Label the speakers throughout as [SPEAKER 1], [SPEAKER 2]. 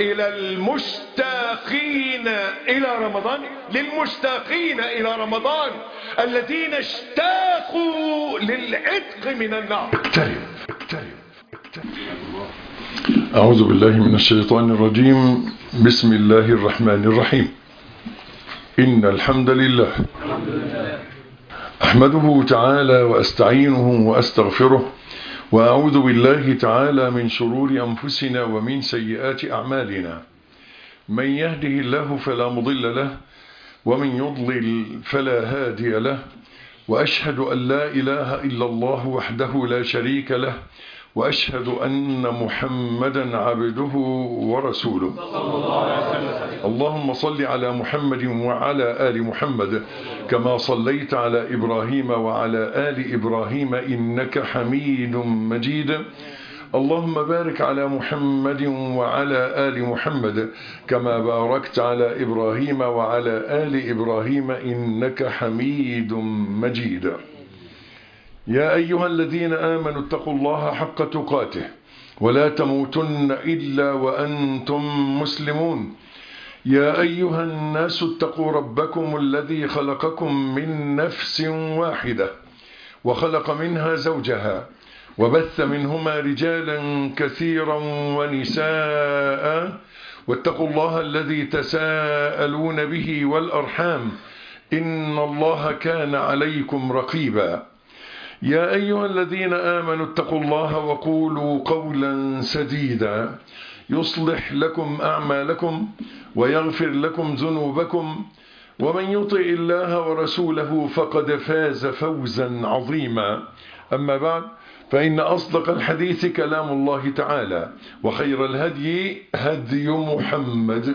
[SPEAKER 1] إلى المشتاقين إلى رمضان، للمشتاقين إلى رمضان الذين اشتاقوا للعتق من النار. اقترب.
[SPEAKER 2] أعوذ بالله من الشيطان الرجيم. بسم الله الرحمن الرحيم. إن الحمد لله أحمده تعالى وأستعينه وأستغفره، وأعوذ بالله تعالى من شرور أنفسنا ومن سيئات أعمالنا. من يهده الله فلا مضل له، ومن يضلل فلا هادي له، وأشهد أن لا إله إلا الله وحده لا شريك له، وأشهد أن محمدا عبده ورسوله. اللهم صل على محمد وعلى آل محمد كما صليت على إبراهيم وعلى آل إبراهيم إنك حميد مجيد. اللهم بارك على محمد وعلى آل محمد كما باركت على إبراهيم وعلى آل إبراهيم إنك حميد مجيد. يا أيها الذين آمنوا اتقوا الله حق تقاته ولا تموتن إلا وأنتم مسلمون. يا أيها الناس اتقوا ربكم الذي خلقكم من نفس واحدة وخلق منها زوجها وبث منهما رجالا كثيرا ونساء، واتقوا الله الذي تساءلون به والأرحام إن الله كان عليكم رقيبا. يا أيها الذين آمنوا اتقوا الله وقولوا قولا سديدا يصلح لكم أعمالكم ويغفر لكم ذنوبكم، ومن يطع الله ورسوله فقد فاز فوزا عظيما. أما بعد، فإن أصدق الحديث كلام الله تعالى، وخير الهدي هدي محمد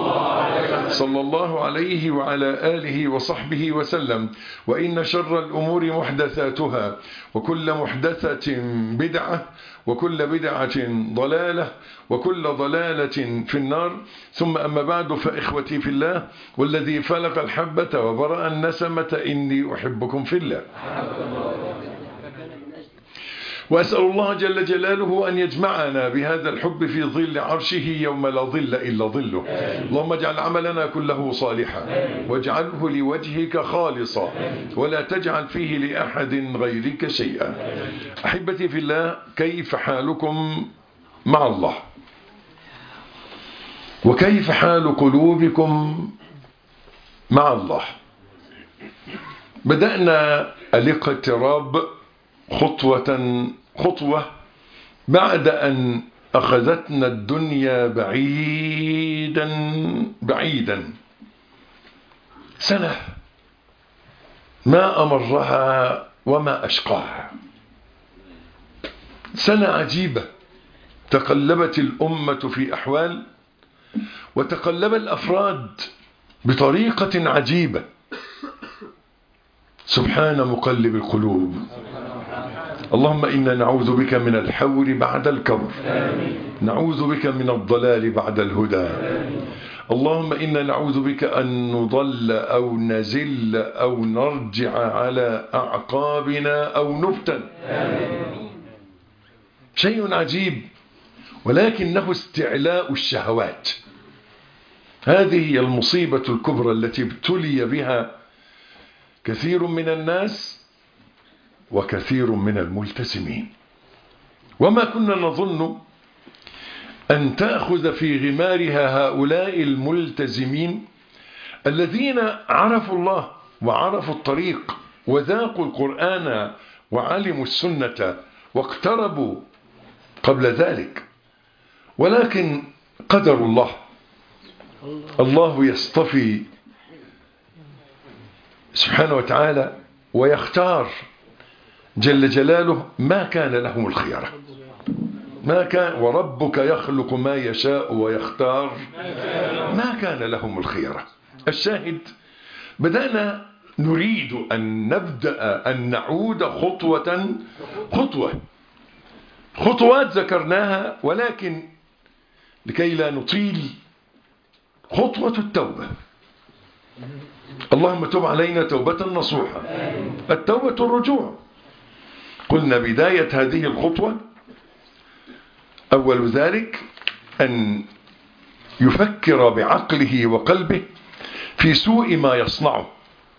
[SPEAKER 2] صلى الله عليه وعلى آله وصحبه وسلم. وإن شر الأمور محدثاتها، وكل محدثة بدعة، وكل بدعة ضلالة، وكل ضلالة في النار. ثم أما بعد، فإخوتي في الله والذي فلق الحبة وبرأ النسمة إني أحبكم في الله، وأسأل الله جل جلاله أن يجمعنا بهذا الحب في ظل عرشه يوم لا ظل إلا ظله. اللهم اجعل عملنا كله صالحا، واجعله لوجهك خالصا، ولا تجعل فيه لأحد غيرك شيئا. أحبتي في الله، كيف حالكم مع الله؟ وكيف حال قلوبكم مع الله؟ بدأنا الاقتراب خطوة بعد أن أخذتنا الدنيا بعيدا سنة ما أمرها وما أشقاها. سنة عجيبة، تقلبت الأمة في أحوال، وتقلب الأفراد بطريقة عجيبة. سبحان مقلب القلوب. اللهم إنا نعوذ بك من الحور بعد الكبر، نعوذ بك من الضلال بعد الهدى. اللهم إنا نعوذ بك أن نضل أو نزل أو نرجع على أعقابنا أو نفتن. شيء عجيب، ولكنه استعلاء الشهوات. هذه هي المصيبة الكبرى التي ابتلي بها كثير من الناس وكثير من الملتزمين. وما كنا نظن أن تأخذ في غمارها هؤلاء الملتزمين الذين عرفوا الله وعرفوا الطريق وذاقوا القرآن وعلموا السنة واقتربوا قبل ذلك. ولكن قدر الله يصطفي سبحانه وتعالى ويختار جل جلاله ما كان لهم الخيرة. ما كان، وربك يخلق ما يشاء ويختار ما كان لهم الخيرة. الشاهد، بدأنا نريد أن نبدأ أن نعود خطوات ذكرناها، ولكن لكي لا نطيل، خطوة التوبة. اللهم تب علينا توبة نصوحة. التوبة الرجوع. قلنا بداية هذه الخطوة أول ذلك أن يفكر بعقله وقلبه في سوء ما يصنعه،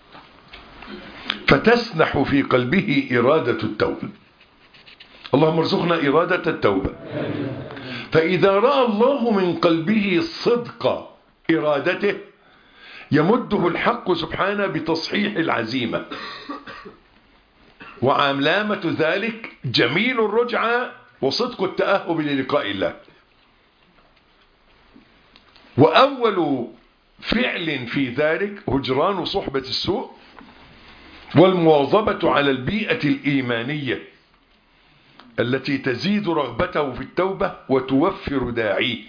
[SPEAKER 2] فتسنح في قلبه إرادة التوبة. اللهم ارزقنا إرادة التوبة. فإذا رأى الله من قلبه صدق إرادته يمده الحق سبحانه بتصحيح العزيمة، وعلامة ذلك جميل الرجعة وصدق التأهب للقاء الله. وأول فعل في ذلك هجران صحبة السوء والمواظبة على البيئة الإيمانية التي تزيد رغبته في التوبة وتوفر داعيه،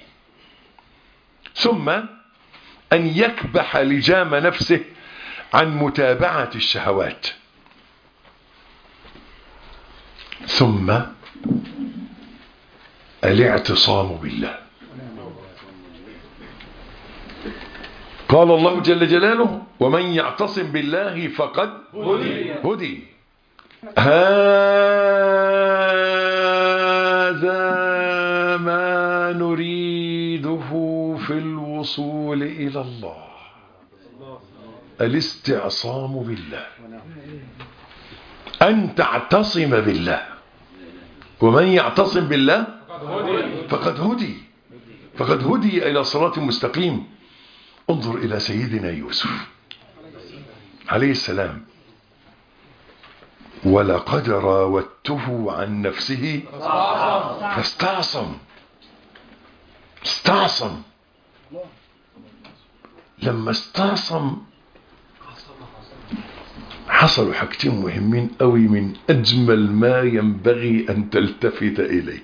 [SPEAKER 2] ثم أن يكبح لجام نفسه عن متابعة الشهوات، ثم الاعتصام بالله. قال الله جل جلاله: ومن يعتصم بالله فقد هدي. هذا ما نريده في الوصول إلى الله، الاستعصام بالله، أن تعتصم بالله. ومن يعتصم بالله فقد هدي إلى صراط مستقيم. انظر إلى سيدنا يوسف عليه السلام: ولقد راودته عن نفسه فاستعصم. لما استعصم حصلوا حاجتين مهمين قوي من أجمل ما ينبغي أن تلتفت إليه.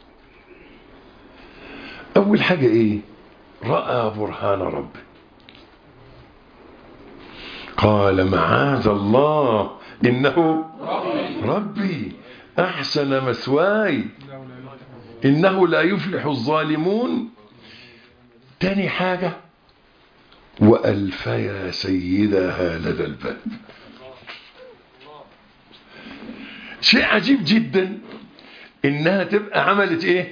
[SPEAKER 2] أول حاجة إيه؟ رأى برهان ربه، قال: معاذ الله إنه ربي أحسن مثواي إنه لا يفلح الظالمون. تاني حاجة: وألفيا سيدها لدى الباب. شيء عجيب جدا إنها تبقى عملت إيه؟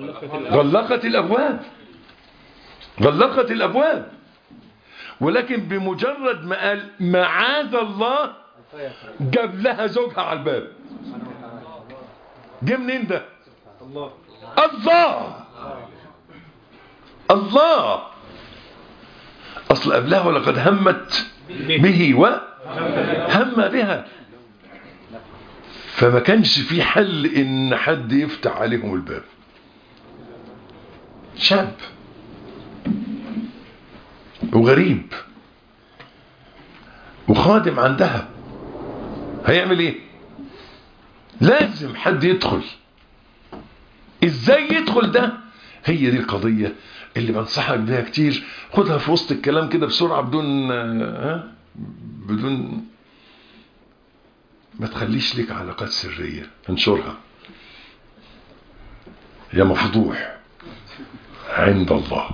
[SPEAKER 2] غلقت الأبواب. ولكن بمجرد ما قال معاذ الله جاب لها زوجها على الباب. جه منين ده؟ الله. أصل قبلها ولقد همت به وهم بها، فما كانش في حل إن حد يفتح عليهم الباب. شاب وغريب وخادم عندها، هيعمل ايه؟ لازم حد يدخل. ازاي يدخل ده؟ هي دي القضية اللي بنصحك بيها كتير. خدها في وسط الكلام كده بسرعة، بدون ما تخليش لك علاقات سرية، انشرها يا مفضوح عند الله.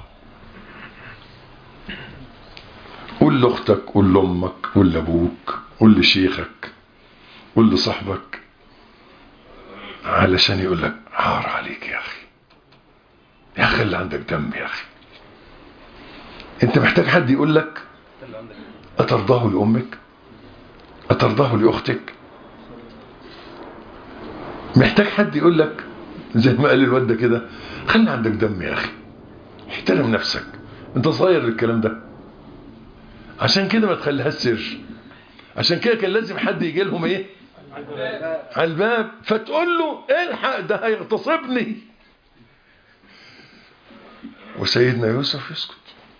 [SPEAKER 2] قول لاختك، قول لامك، قول لابوك، قول لشيخك، قول لصاحبك، علشان يقول لك عار عليك يا اخي، يا اخي اللي عندك دم يا اخي. انت محتاج حد يقول لك اترضاه لامك، اترضاه لاختك. محتاج حد يقول لك زي ما قال الواد ده كده: خلي عندك دم يا اخي، احترم نفسك، انت صغير للكلام ده. عشان كده ما تخليهاش سر. عشان كده كان لازم حد يجي لهم ايه؟ على الباب، فتقول له الحق ده هيغتصبني. وسيدنا يوسف يسكت.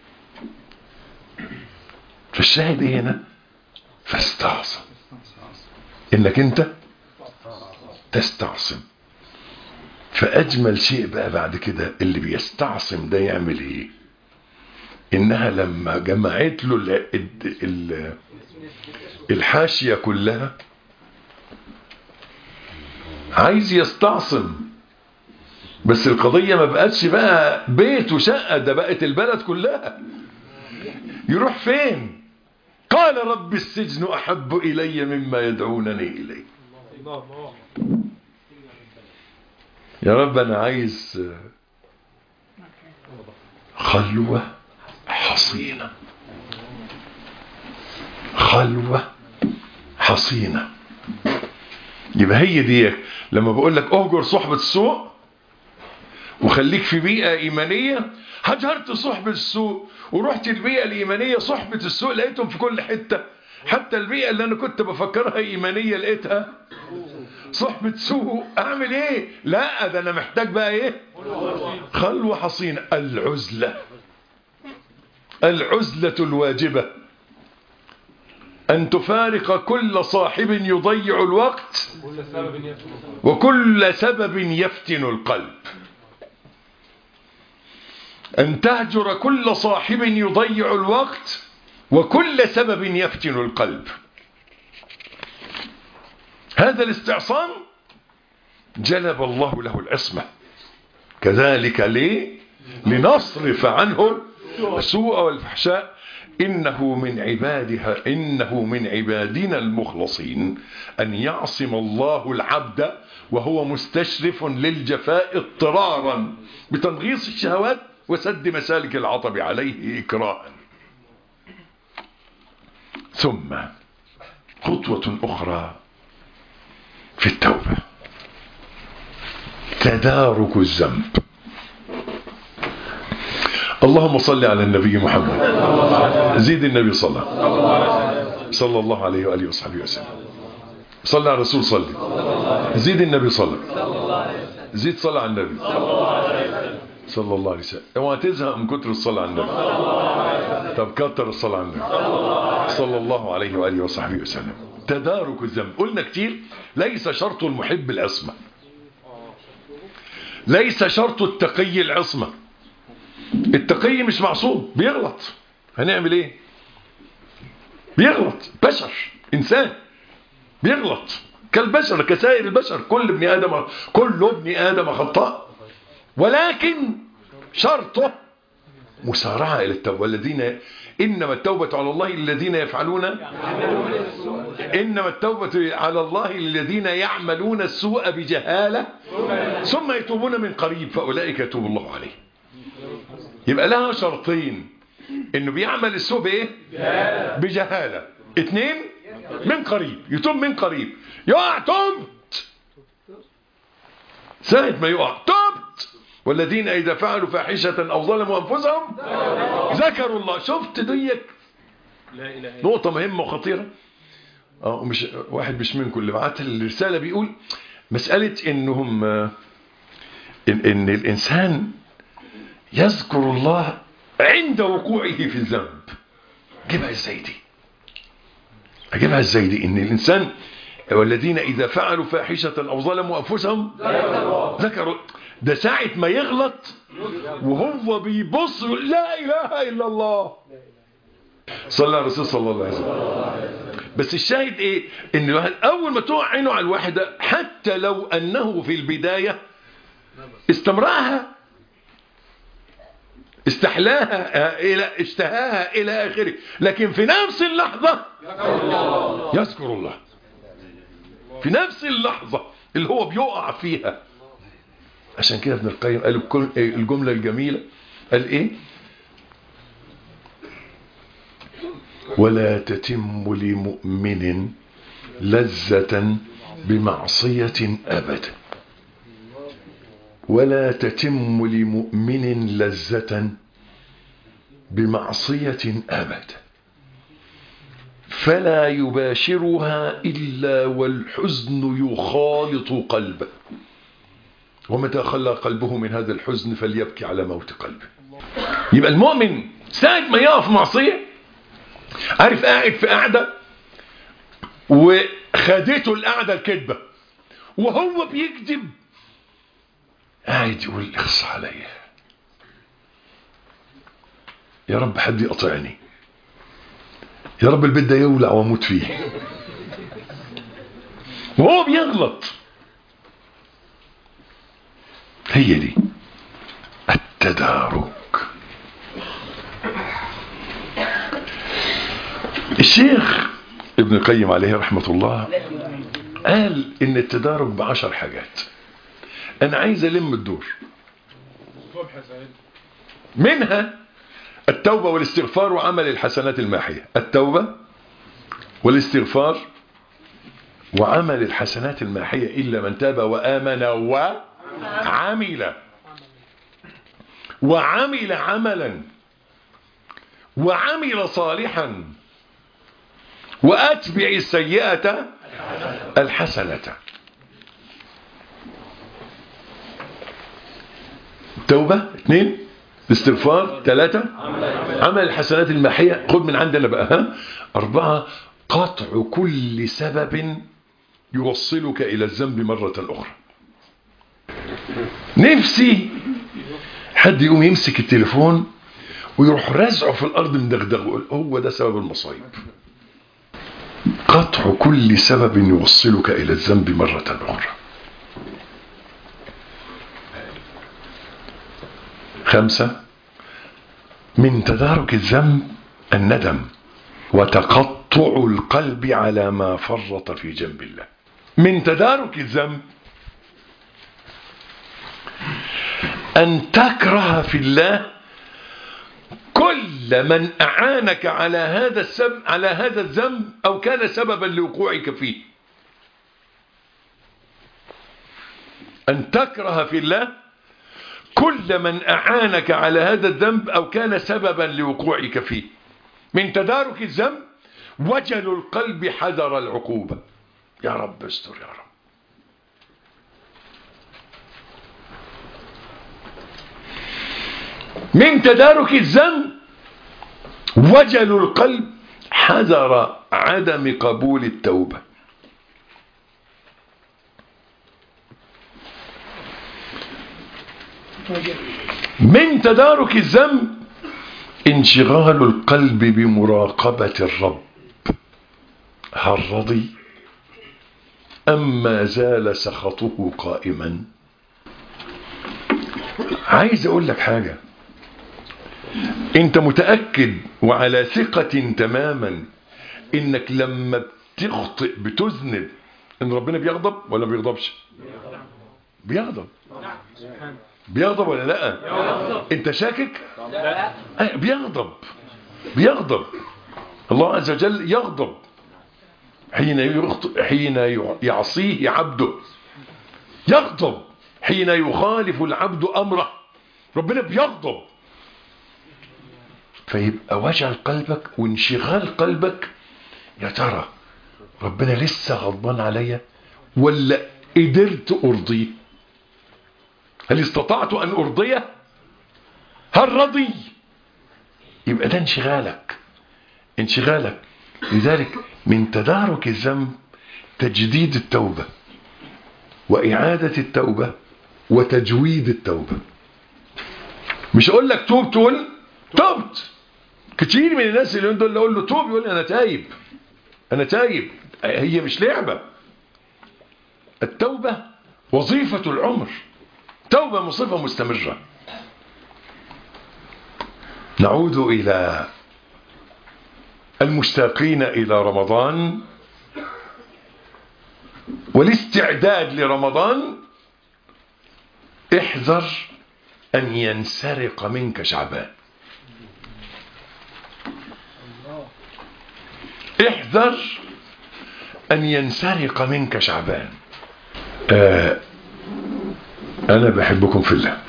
[SPEAKER 2] فالشاهد ايه هنا؟ فاستعصم، انك انت تستعصم. فاجمل شيء بقى بعد كده اللي بيستعصم ده يعمل ايه؟ انها لما جمعت له الحاشية كلها، عايز يستعصم، بس القضية ما بقتش بقى بيت وشقة، ده بقت البلد كلها. يروح فين؟ قال: رب السجن أحب إلي مما يدعونني إليه. يا رب أنا عايز خلوة حصينة. خلوة حصينة. يبقى هي دي لما بقول لك اهجر صحبة السوء وخليك في بيئة ايمانية. هجرت صحبة السوء ورحت البيئة الايمانية، صحبة السوء لقيتهم في كل حتة، حتى البيئة اللي انا كنت بفكرها ايمانية لقيتها صحبة سوء. اعمل ايه؟ لا ده انا محتاج بقى ايه؟ خلوة حصينة. العزلة، العزلة الواجبة أن تفارق كل صاحب يضيع الوقت وكل سبب يفتن القلب. أن تهجر كل صاحب يضيع الوقت وكل سبب يفتن القلب. هذا الاستعصام جلب الله له العصمة. كذلك لنصرف عنه السوء والفحشاء إنه من عبادنا المخلصين أن يعصم الله العبد وهو مستشرف للجفاء اضطرارا بتنغيص الشهوات وسد مسالك العطب عليه إكراها. ثم خطوة أخرى في التوبة، تدارك الذنب. اللهم صل على النبي محمد. زيد النبي صلى الله عليه وآله وصحبه وسلم. صلى على الرسول صلي. زيد النبي صلى. زيد صلى على النبي صلى الله عليه وسلم. اوعى تزهق من كتر الصلاة على النبي. طب كتر الصلاة على النبي صلى الله عليه وآله وصحبه وسلم. تدارك الذنب. قلنا كتير ليس شرط المحب العصمة، ليس شرط التقي العصمة. التقي مش معصوم، بيغلط. هنعمل ايه؟ بيغلط، بشر، انسان بيغلط كالبشر كسائر البشر. كل ابن ادم خطاء، ولكن شرطه مسارعة الى التوبة. انما التوبة على الله للذين يعملون السوء بجهالة ثم يتوبون من قريب فاولئك يتوب الله عليه. يبقى لها شرطين، انه بيعمل السوء بايه؟ بجهالة. 2 من قريب، يتوب من قريب. يقع تبت، ساعة ما يقع تبت. والذين اذا فعلوا فاحشة او ظلموا انفسهم ذكروا الله. شفت ديك نقطة مهمة وخطيرة. مش واحد مش منكم اللي بعت الرسالة بيقول مسألة ان الانسان يذكر الله عند وقوعه في الذنب. اجيبها ازاي دي؟ ان الانسان والذين اذا فعلوا فاحشة او ظلموا انفسهم ذكروا. ده ساعة ما يغلط وهو بيبص لا اله الا الله صلى الله عليه وسلم صلى الله عليه وسلم. بس الشاهد ايه؟ ان الواحد اول ما تقع عينه على الواحدة حتى لو انه في البداية استمرأها، استحلاها اشتهاها الى اخره، لكن في نفس اللحظة يذكر الله. في نفس اللحظة اللي هو بيقع فيها. عشان كده ابن القيم قال الجملة الجميلة، قال ايه؟ ولا تتم لمؤمن لذة بمعصية أبدا. ولا تتم لمؤمن لذة بمعصية أبدا، فلا يباشرها إلا والحزن يخالط قلبه، ومتى خلى قلبه من هذا الحزن فليبكي على موت قلبه. يبقى المؤمن ساعة ما يقف معصية، عارف قاعد في قاعدة وخدته القعدة الكذبة وهو بيكذب، قاعد يقول اخص عليا، يا رب حد يقطعني، يا رب البيت ده يولع واموت فيه، وهو بيغلط. هي دي التدارك. الشيخ ابن القيم عليه رحمة الله قال ان التدارك ب10 حاجات. انا عايز الم الدور. منها التوبة والاستغفار وعمل الحسنات الماحية. التوبة والاستغفار وعمل الحسنات الماحية إلا من تاب وآمن وعمل عملا وعمل صالحا وأتبع السيئة الحسنة. توبة 2، استغفار 3، عمل الحسنات الماحية. خذ من عندنا بقى 4، قطع كل سبب يوصلك إلى الذنب مرة أخرى. نفسي حد يقوم يمسك التليفون ويروح رزعه في الأرض مدغدغه ويقول هو ده سبب المصايب. قطع كل سبب يوصلك إلى الذنب مرة أخرى. 5، من تدارك الذنب الندم وتقطع القلب على ما فرط في جنب الله. من تدارك الذنب أن تكره في الله كل من أعانك على هذا الذنب أو كان سببا لوقوعك فيه. أن تكره في الله كل من أعانك على هذا الذنب أو كان سببا لوقوعك فيه. من تدارك الذنب وجل القلب حذر العقوبة. يا رب استر يا رب. من تدارك الذنب وجل القلب حذر عدم قبول التوبة. من تدارك الذنب انشغال القلب بمراقبة الرب، هل رضي أم ما زال سخطه قائما. عايز أقول لك حاجة، أنت متأكد وعلى ثقة تماما إنك لما بتخطئ بتذنب إن ربنا بيغضب ولا بيغضبش؟ بيغضب. بيغضب ولا لا؟ أنت شاكك؟ بيغضب. الله عز وجل يغضب حين يعصيه عبده، يغضب حين يخالف العبد أمره. ربنا بيغضب. فيبقى وجع قلبك وانشغال قلبك، يا ترى ربنا لسه غضبان عليا ولا قدرت أرضيه؟ هل استطعت أن أرضيه؟ هل رضي؟ يبقى ده انشغالك. لذلك من تدارك الذنب تجديد التوبة وإعادة التوبة وتجويد التوبة. مش أقول لك توب تقول توبت. كتير من الناس اللي دول اقول له توب يقول أنا تايب. هي مش لعبة. التوبة وظيفة العمر. توبة مصيبة مستمرة. نعود إلى المشتاقين إلى رمضان والاستعداد لرمضان. احذر أن ينسرق منك شعبان. احذر أن ينسرق منك شعبان. أنا بحبكم في الله،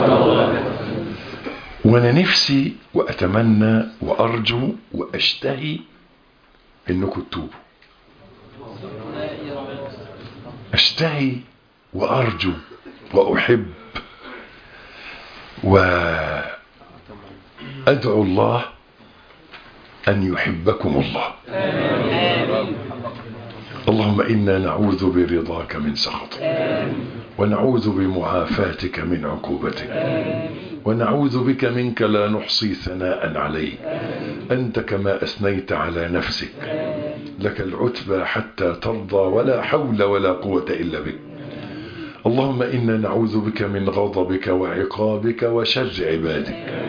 [SPEAKER 2] وأنا نفسي وأتمنى وأرجو وأشتهي إنكم تتوبوا. أشتهي وأرجو وأحب وأدعو الله أن يحبكم الله. اللهم إنا نعوذ برضاك من سخطك، ونعوذ بمعافاتك من عقوبتك، ونعوذ بك منك لا نحصي ثناء عليك أنت كما أثنيت على نفسك. لك العتبى حتى ترضى، ولا حول ولا قوة إلا بك. اللهم إنا نعوذ بك من غضبك وعقابك وشر عبادك.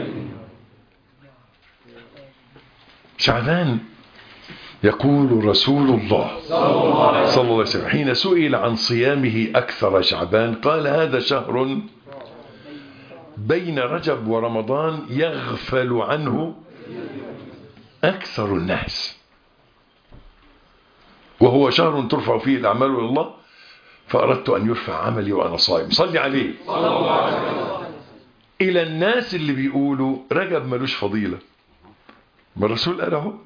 [SPEAKER 2] شعبان يقول رسول الله صلى الله عليه وسلم حين سئل عن صيامه أكثر شعبان قال: هذا شهر بين رجب ورمضان يغفل عنه أكثر الناس، وهو شهر ترفع فيه الأعمال إلى الله، فأردت أن يرفع عملي وأنا صائم. صلي عليه إلى الناس اللي بيقولوا رجب ملوش فضيلة. ما الرسول قال اهو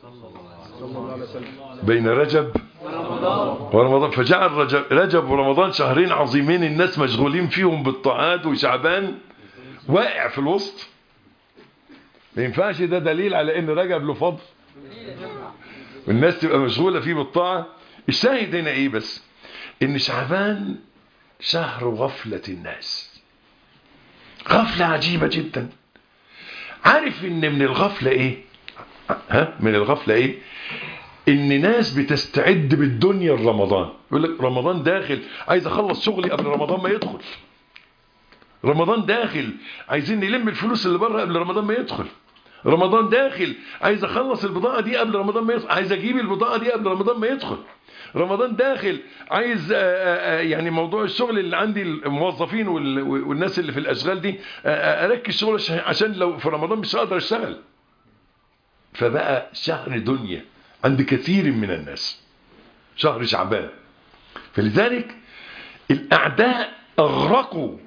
[SPEAKER 2] بين رجب ورمضان، فجعل رجب ورمضان شهرين عظيمين الناس مشغولين فيهم بالطاعات، وشعبان واقع في الوسط. ما ينفعش ده دليل على ان رجب له فضل والناس تبقى مشغولة فيه بالطاعة. الشاهد هنا ايه بس؟ ان شعبان شهر غفلة الناس، غفلة عجيبة جدا. عارف ان من الغفلة ايه؟ من الغفلة ايه؟ ان ناس بتستعد بالدنيا لرمضان. يقول لك رمضان داخل، عايز اخلص شغلي قبل رمضان ما يدخل. رمضان داخل، عايزين نلم الفلوس اللي بره قبل رمضان ما يدخل. رمضان داخل، عايز اخلص البضاعة دي قبل رمضان ما يدخل، عايز اجيب البضاعة دي قبل رمضان ما يدخل. رمضان داخل، عايز يعني موضوع الشغل اللي عندي الموظفين والناس اللي في الاشغال دي اركز شغل عشان لو في رمضان مش هقدر اشتغل. فبقى شهر دنيا عند كثير من الناس، شهر شعبان. فلذلك الأعداء أغرقوا،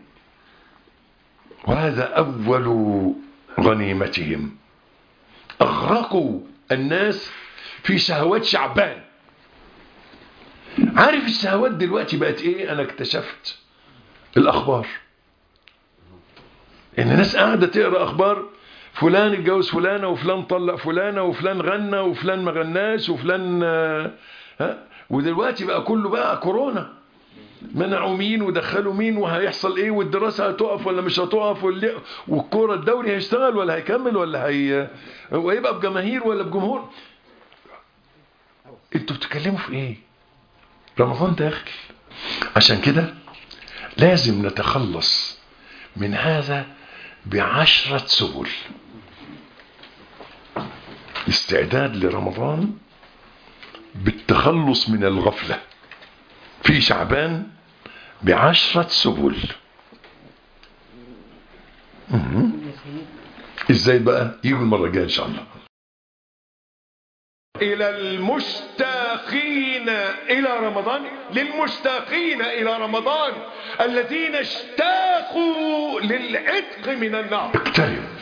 [SPEAKER 2] وهذا أول غنيمتهم، أغرقوا الناس في شهوات شعبان. عارف الشهوات دلوقتي بقت إيه؟ أنا اكتشفت الأخبار، إن الناس قاعدة تقرأ أخبار فلان اتجوز فلانة، وفلان طلق فلانة، وفلان غنى، وفلان ما غناش، وفلان ودلوقتي بقى كله بقى كورونا، منعوا مين ودخلوا مين وهيحصل ايه، والدراسة هتقف ولا مش هتقف، والكورة الدوري هيشتغل ولا هيكمل ولا ويبقى بجماهير ولا بجمهور. انتوا بتتكلموا في ايه؟ رمضان داخل. عشان كده لازم نتخلص من هذا ب10 سبل. استعداد لرمضان بالتخلص من الغفلة في شعبان ب10 سبل. ازاي بقى؟ يجوا المرة الجاية ان شاء الله.
[SPEAKER 1] إلى المشتاقين إلى رمضان، للمشتاقين إلى رمضان الذين اشتاقوا للعتق من النار.
[SPEAKER 2] اقترب.